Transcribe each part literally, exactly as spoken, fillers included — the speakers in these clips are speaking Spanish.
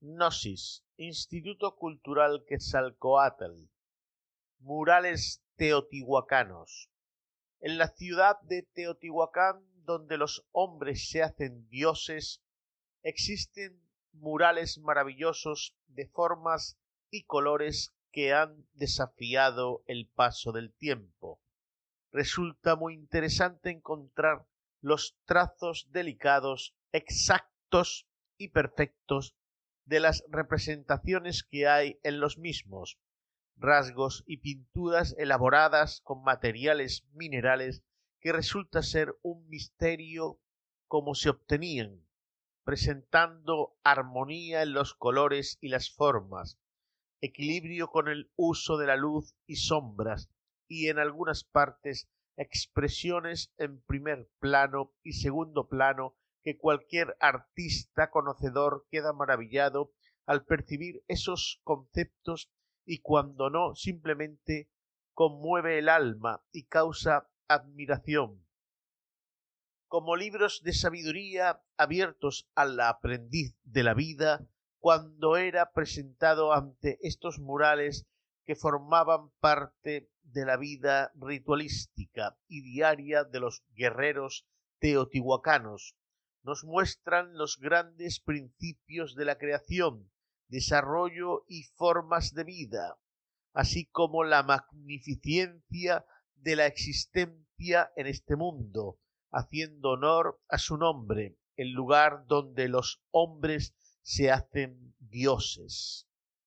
Gnosis, Instituto Cultural Quetzalcóatl, murales teotihuacanos. En la ciudad de Teotihuacán, donde los hombres se hacen dioses, existen murales maravillosos de formas y colores que han desafiado el paso del tiempo. Resulta muy interesante encontrar los trazos delicados, exactos y perfectos de las representaciones que hay en los mismos, rasgos y pinturas elaboradas con materiales minerales que resulta ser un misterio cómo se obtenían, presentando armonía en los colores y las formas, equilibrio con el uso de la luz y sombras, y en algunas partes expresiones en primer plano y segundo plano que cualquier artista conocedor queda maravillado al percibir esos conceptos y cuando no simplemente conmueve el alma y causa admiración. Como libros de sabiduría abiertos al aprendiz de la vida, cuando era presentado ante estos murales que formaban parte de la vida ritualística y diaria de los guerreros teotihuacanos, nos muestran los grandes principios de la creación, desarrollo y formas de vida, así como la magnificencia de la existencia en este mundo, haciendo honor a su nombre, el lugar donde los hombres se hacen dioses.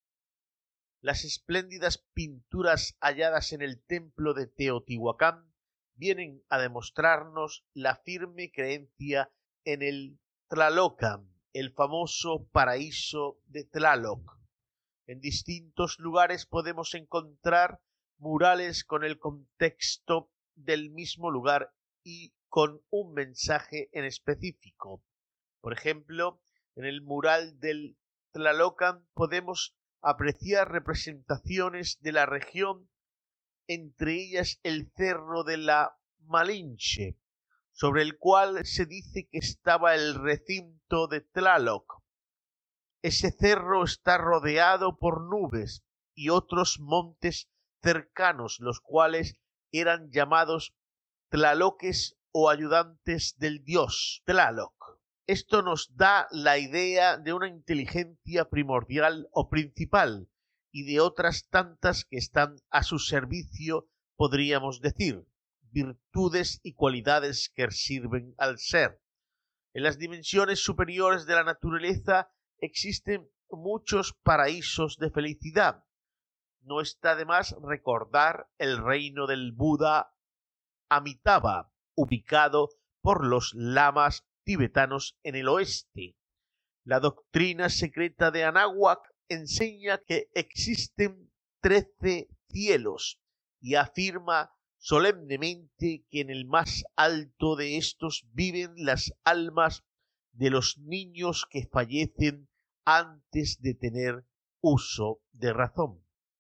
Las espléndidas pinturas halladas en el templo de Teotihuacán vienen a demostrarnos la firme creencia en el Tlalocan, el famoso paraíso de Tlaloc. En distintos lugares podemos encontrar murales con el contexto del mismo lugar y con un mensaje en específico. Por ejemplo, en el mural del Tlalocan podemos apreciar representaciones de la región, entre ellas el cerro de la Malinche, sobre el cual se dice que estaba el recinto de Tlaloc. Ese cerro está rodeado por nubes y otros montes cercanos, los cuales eran llamados Tlaloques o ayudantes del dios Tlaloc. Esto nos da la idea de una inteligencia primordial o principal y de otras tantas que están a su servicio, podríamos decir, virtudes y cualidades que sirven al ser. En las dimensiones superiores de la naturaleza existen muchos paraísos de felicidad. No está de más recordar el reino del Buda Amitabha, ubicado por los lamas tibetanos en el oeste. La doctrina secreta de Anáhuac enseña que existen trece cielos y afirma solemnemente que en el más alto de estos viven las almas de los niños que fallecen antes de tener uso de razón.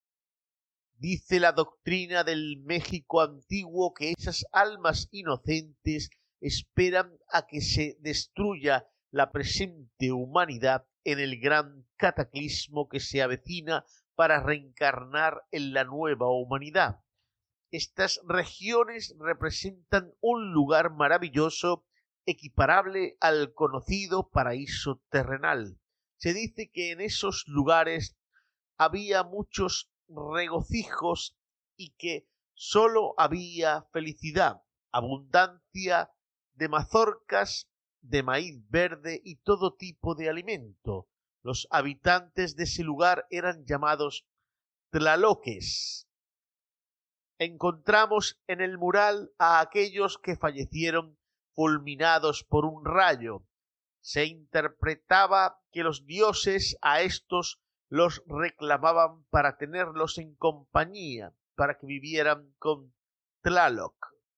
Dice la doctrina del México antiguo que esas almas inocentes esperan a que se destruya la presente humanidad en el gran cataclismo que se avecina para reencarnar en la nueva humanidad. Estas regiones representan un lugar maravilloso equiparable al conocido paraíso terrenal. Se dice que en esos lugares había muchos regocijos y que sólo había felicidad, abundancia de mazorcas, de maíz verde y todo tipo de alimento. Los habitantes de ese lugar eran llamados tlaloques. Encontramos en el mural a aquellos que fallecieron fulminados por un rayo. Se interpretaba que los dioses a estos los reclamaban para tenerlos en compañía, para que vivieran con Tlaloc.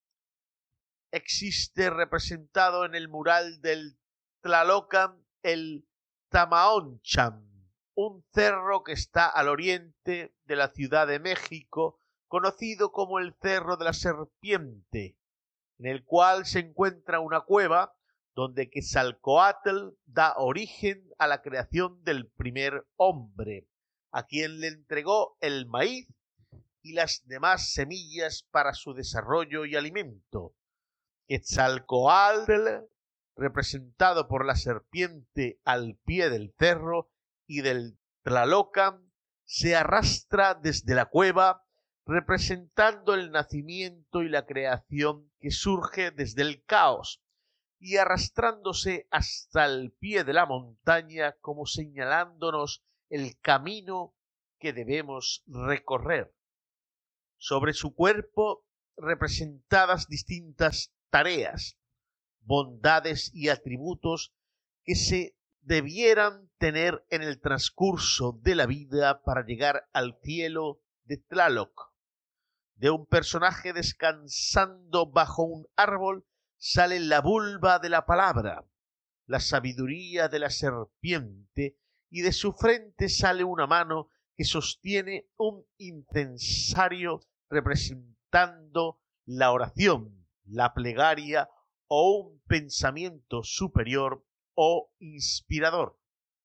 Existe representado en el mural del Tlalocan el Tamaonchan, un cerro que está al oriente de la Ciudad de México, conocido como el Cerro de la Serpiente, en el cual se encuentra una cueva donde Quetzalcóatl da origen a la creación del primer hombre, a quien le entregó el maíz y las demás semillas para su desarrollo y alimento. Quetzalcóatl, representado por la serpiente al pie del cerro y del Tlalocan, se arrastra desde la cueva, representando el nacimiento y la creación que surge desde el caos, y arrastrándose hasta el pie de la montaña como señalándonos el camino que debemos recorrer. Sobre su cuerpo representadas distintas tareas, bondades y atributos que se debieran tener en el transcurso de la vida para llegar al cielo de Tlaloc. De un personaje descansando bajo un árbol sale la vulva de la palabra, la sabiduría de la serpiente, y de su frente sale una mano que sostiene un incensario representando la oración, la plegaria o un pensamiento superior o inspirador.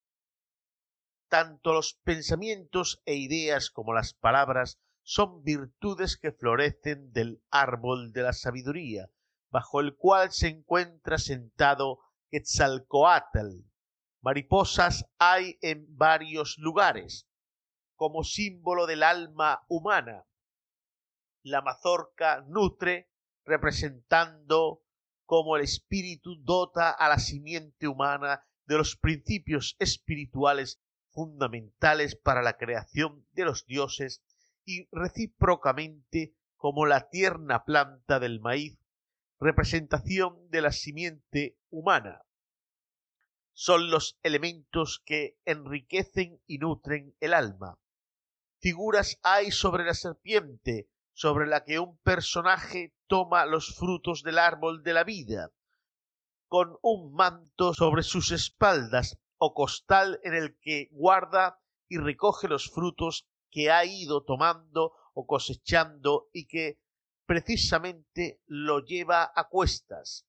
Tanto los pensamientos e ideas como las palabras son virtudes que florecen del árbol de la sabiduría, bajo el cual se encuentra sentado Quetzalcóatl. Mariposas hay en varios lugares, como símbolo del alma humana. La mazorca nutre, representando cómo el espíritu dota a la simiente humana de los principios espirituales fundamentales para la creación de los dioses, y recíprocamente como la tierna planta del maíz, representación de la simiente humana. Son los elementos que enriquecen y nutren el alma. Figuras hay sobre la serpiente, sobre la que un personaje toma los frutos del árbol de la vida, con un manto sobre sus espaldas o costal en el que guarda y recoge los frutos que ha ido tomando o cosechando y que precisamente lo lleva a cuestas.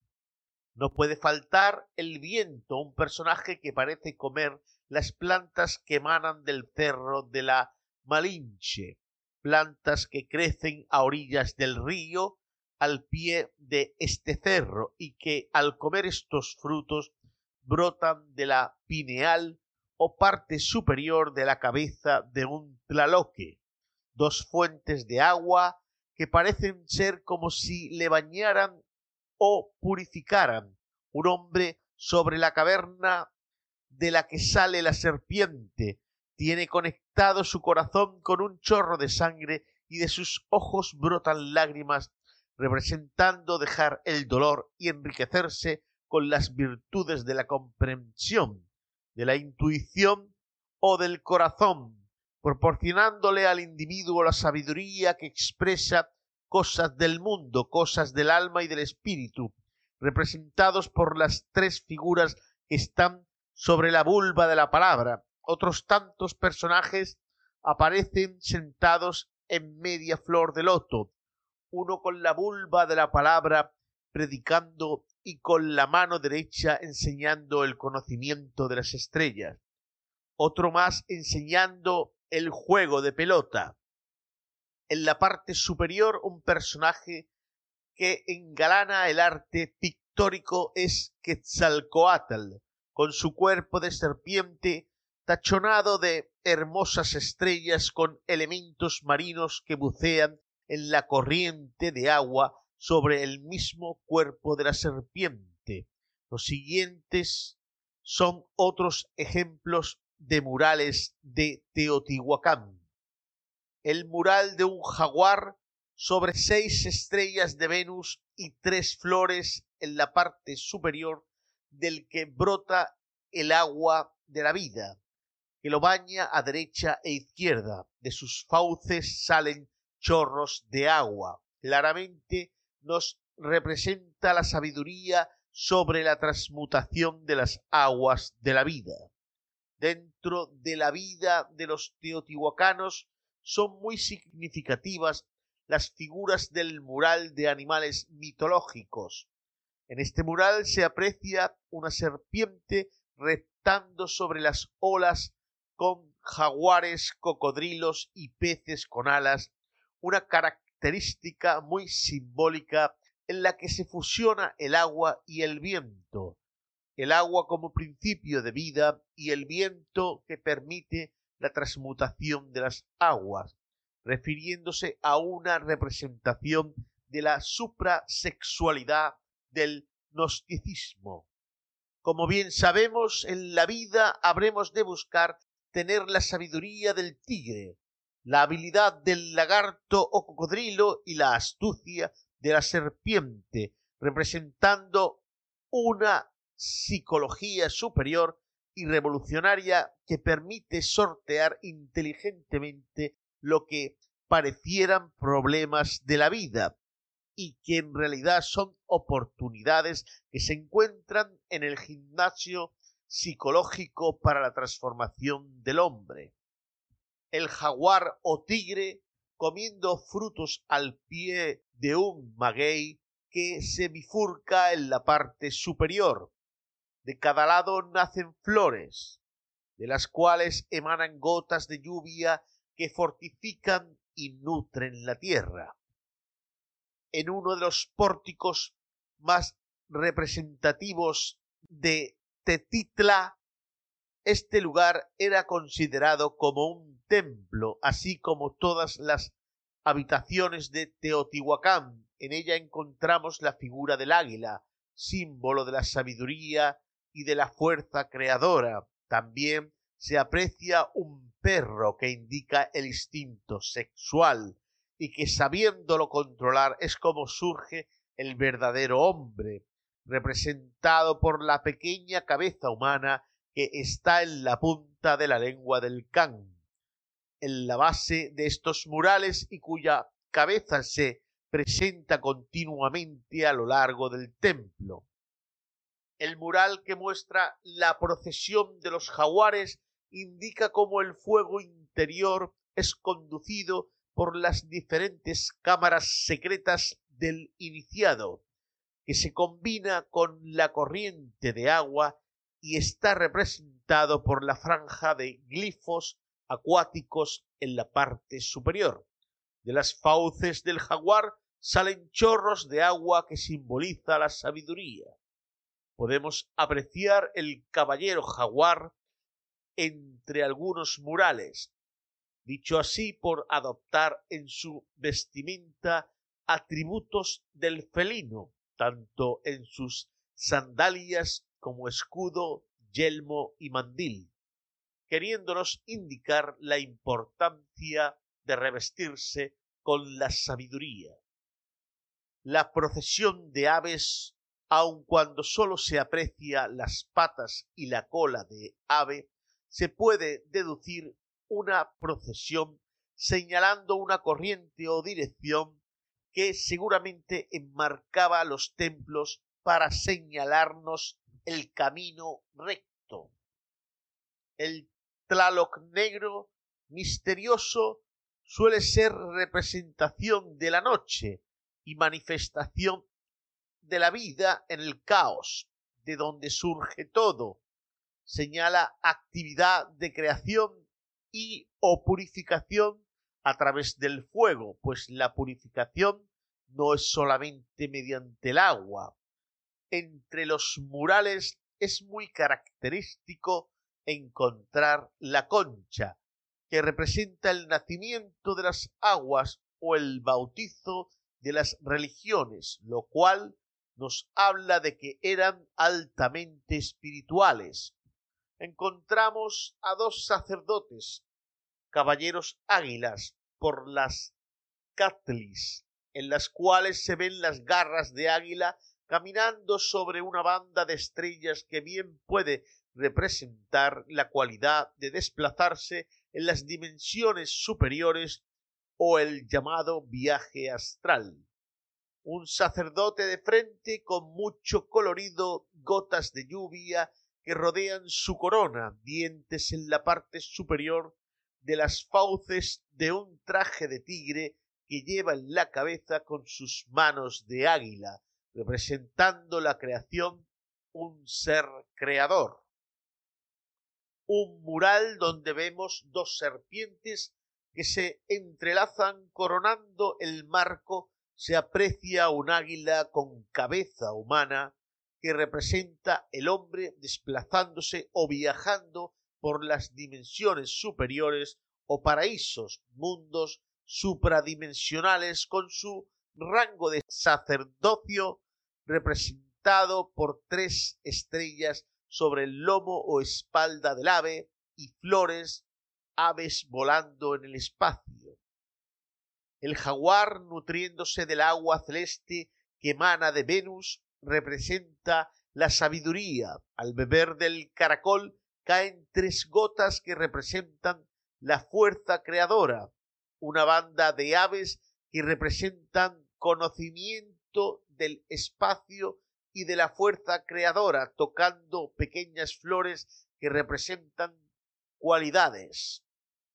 No puede faltar el viento, un personaje que parece comer las plantas que emanan del cerro de la Malinche, plantas que crecen a orillas del río al pie de este cerro y que al comer estos frutos brotan de la pineal o parte superior de la cabeza de un tlaloque, dos fuentes de agua que parecen ser como si le bañaran o purificaran un hombre sobre la caverna de la que sale la serpiente. Tiene conectado su corazón con un chorro de sangre y de sus ojos brotan lágrimas, representando dejar el dolor y enriquecerse con las virtudes de la comprensión, de la intuición o del corazón, proporcionándole al individuo la sabiduría que expresa cosas del mundo, cosas del alma y del espíritu, representados por las tres figuras que están sobre la vulva de la palabra. Otros tantos personajes aparecen sentados en media flor de loto, uno con la vulva de la palabra predicando y con la mano derecha enseñando el conocimiento de las estrellas, otro más enseñando el juego de pelota. En la parte superior un personaje que engalana el arte pictórico es Quetzalcóatl, con su cuerpo de serpiente tachonado de hermosas estrellas con elementos marinos que bucean en la corriente de agua sobre el mismo cuerpo de la serpiente. Los siguientes son otros ejemplos de murales de Teotihuacán. El mural de un jaguar sobre seis estrellas de Venus y tres flores en la parte superior del que brota el agua de la vida, que lo baña a derecha e izquierda. De sus fauces salen chorros de agua. Claramente nos representa la sabiduría sobre la transmutación de las aguas de la vida. Dentro de la vida de los teotihuacanos son muy significativas las figuras del mural de animales mitológicos. En este mural se aprecia una serpiente reptando sobre las olas con jaguares, cocodrilos y peces con alas, una característica muy simbólica en la que se fusiona el agua y el viento, el agua como principio de vida y el viento que permite la transmutación de las aguas, refiriéndose a una representación de la suprasexualidad del gnosticismo. Como bien sabemos, en la vida habremos de buscar tener la sabiduría del tigre, la habilidad del lagarto o cocodrilo y la astucia de la serpiente, representando una psicología superior y revolucionaria que permite sortear inteligentemente lo que parecieran problemas de la vida y que en realidad son oportunidades que se encuentran en el gimnasio psicológico para la transformación del hombre. El jaguar o tigre comiendo frutos al pie de un maguey que se bifurca en la parte superior. De cada lado nacen flores, de las cuales emanan gotas de lluvia que fortifican y nutren la tierra. En uno de los pórticos más representativos de Tetitla, este lugar era considerado como un templo, así como todas las habitaciones de Teotihuacán. En ella encontramos la figura del águila, símbolo de la sabiduría y de la fuerza creadora. También se aprecia un perro que indica el instinto sexual y que sabiéndolo controlar es como surge el verdadero hombre, representado por la pequeña cabeza humana que está en la punta de la lengua del can, en la base de estos murales y cuya cabeza se presenta continuamente a lo largo del templo. El mural que muestra la procesión de los jaguares indica cómo el fuego interior es conducido por las diferentes cámaras secretas del iniciado, que se combina con la corriente de agua y está representado por la franja de glifos acuáticos en la parte superior. De las fauces del jaguar salen chorros de agua que simboliza la sabiduría. Podemos apreciar el caballero jaguar entre algunos murales, dicho así por adoptar en su vestimenta atributos del felino, tanto en sus sandalias como escudo, yelmo y mandil, queriéndonos indicar la importancia de revestirse con la sabiduría. La procesión de aves, aun cuando sólo se aprecia las patas y la cola de ave, se puede deducir una procesión señalando una corriente o dirección que seguramente enmarcaba los templos para señalarnos el camino recto. El Tlaloc negro misterioso suele ser representación de la noche y manifestación de la vida en el caos, de donde surge todo. Señala actividad de creación y o purificación a través del fuego, pues la purificación no es solamente mediante el agua. Entre los murales es muy característico encontrar la concha, que representa el nacimiento de las aguas o el bautizo de las religiones, lo cual nos habla de que eran altamente espirituales. Encontramos a dos sacerdotes, caballeros águilas, por las catlis, en las cuales se ven las garras de águila caminando sobre una banda de estrellas que bien puede representar la cualidad de desplazarse en las dimensiones superiores o el llamado viaje astral. Un sacerdote de frente con mucho colorido, gotas de lluvia que rodean su corona, dientes en la parte superior de las fauces de un traje de tigre que lleva en la cabeza con sus manos de águila, representando la creación, un ser creador. Un mural donde vemos dos serpientes que se entrelazan coronando el marco. Se aprecia un águila con cabeza humana que representa el hombre desplazándose o viajando por las dimensiones superiores o paraísos, mundos supradimensionales, con su rango de sacerdocio representado por tres estrellas sobre el lomo o espalda del ave y flores, aves volando en el espacio. El jaguar, nutriéndose del agua celeste que emana de Venus, representa la sabiduría. Al beber del caracol caen tres gotas que representan la fuerza creadora. Una banda de aves que representan conocimiento del espacio y de la fuerza creadora, tocando pequeñas flores que representan cualidades.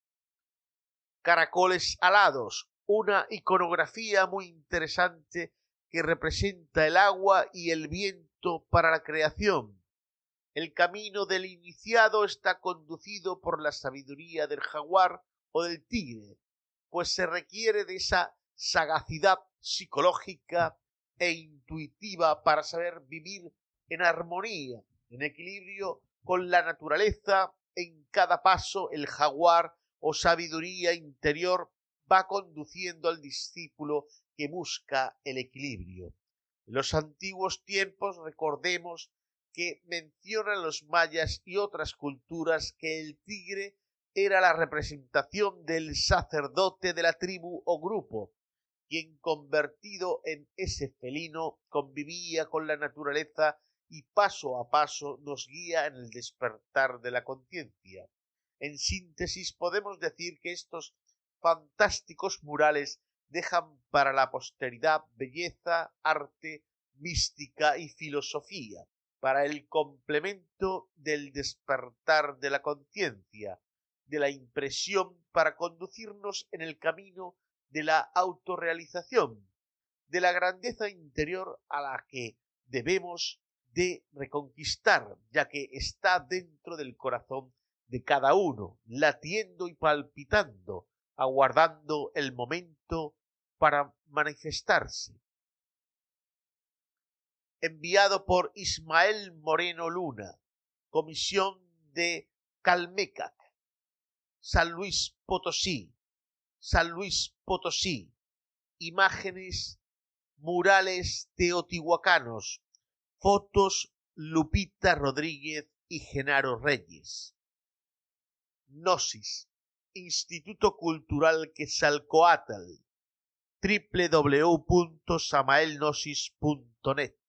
Caracoles alados, una iconografía muy interesante que representa el agua y el viento para la creación. El camino del iniciado está conducido por la sabiduría del jaguar o del tigre, pues se requiere de esa sagacidad psicológica e intuitiva para saber vivir en armonía, en equilibrio con la naturaleza. En cada paso el jaguar o sabiduría interior va conduciendo al discípulo que busca el equilibrio. En los antiguos tiempos, recordemos que mencionan los mayas y otras culturas que el tigre era la representación del sacerdote de la tribu o grupo, quien convertido en ese felino convivía con la naturaleza y paso a paso nos guía en el despertar de la conciencia. En síntesis, podemos decir que estos fantásticos murales dejan para la posteridad belleza, arte, mística y filosofía, para el complemento del despertar de la conciencia, de la impresión para conducirnos en el camino de la autorrealización, de la grandeza interior a la que debemos de reconquistar, ya que está dentro del corazón de cada uno, latiendo y palpitando, aguardando el momento para manifestarse. Enviado por Ismael Moreno Luna, Comisión de Calmecac, San Luis Potosí, San Luis Potosí. Imágenes, murales teotihuacanos, fotos Lupita Rodríguez y Genaro Reyes. Gnosis, Instituto Cultural Quetzalcóatl, doble u doble u doble u punto samael gnosis punto net.